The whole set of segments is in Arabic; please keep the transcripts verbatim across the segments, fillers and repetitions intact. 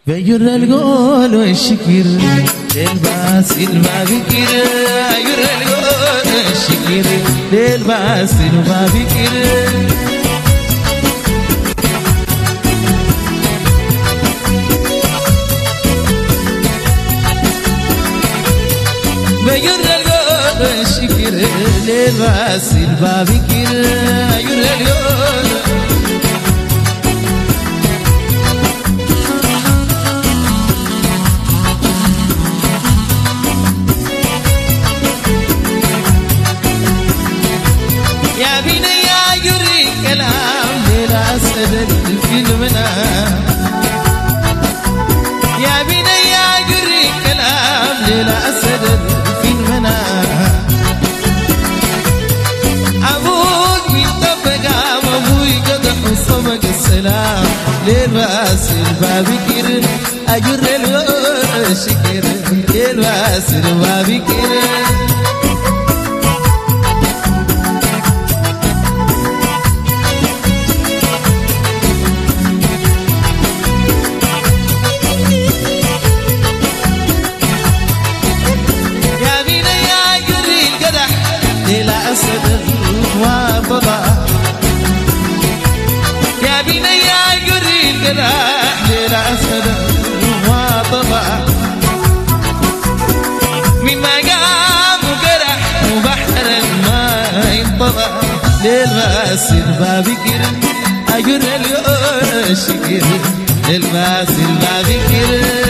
بيجر القول والشكر للباسل ما بكر. بيجر القول والشكر للباسل ما بكر. بيجر القول والشكر للباسل ما بكر. بيجر القول يا بني يا جري كلام ليلة أسد في المنام. يا بني يا جري كلام ليلة أسد في المنام. أبوك من طبقة أبوي قدح وصبق السلام للباس البابكر. أجر الشكر للباس البابكر. أسد وطبع يا بني يا جري القلاح ليلة أسد وطبع. مما قام وقرح وبحر ما ينطبع للباس البابكر. أجر الشكر للباس البابكر.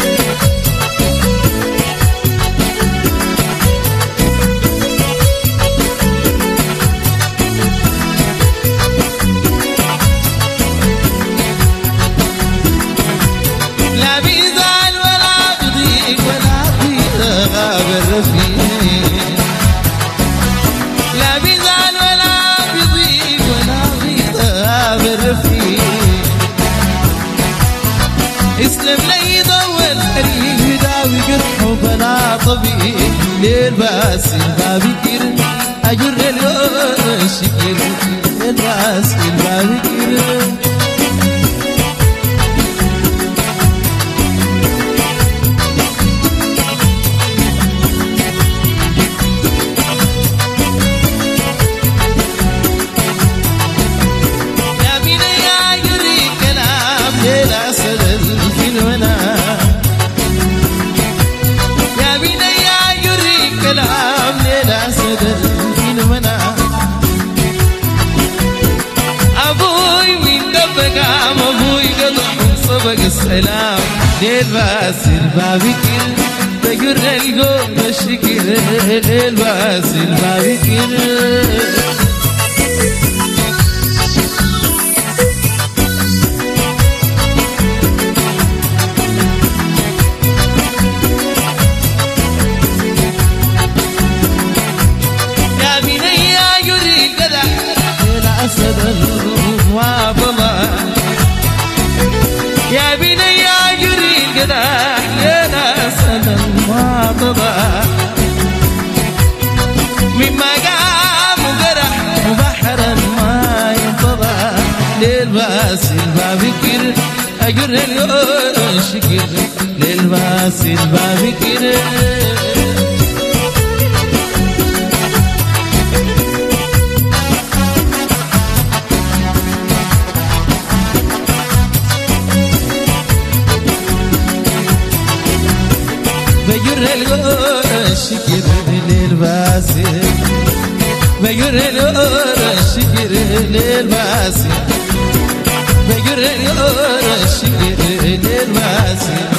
لا بيزعل ولا بيضيق ولا بيغاب الرفيق. لا بيزعل ولا بيضيق ولا بيغاب الرفيق. اسلم لي ضوى الحريق يداوي جرحه بلا طبيب للباس البابكر. أجر الشكر للباس البابكر. يا بني يا جري كلام ليلة أسد في المنام. أبوي من دبقة أبوي قضح وصبق السلام للباس البابكر. بجر القول والشكر للباس البابكر. أسد وطبع يا بني يا جري القداح لنا أسد وطبع. مما قام وقرح وبحر ما ينطبع للباس البابكر. أجر الشكر للباس البابكر. بجر الشكر للباسل. بجر الشكر للباسل. بجر الشكر للباسل.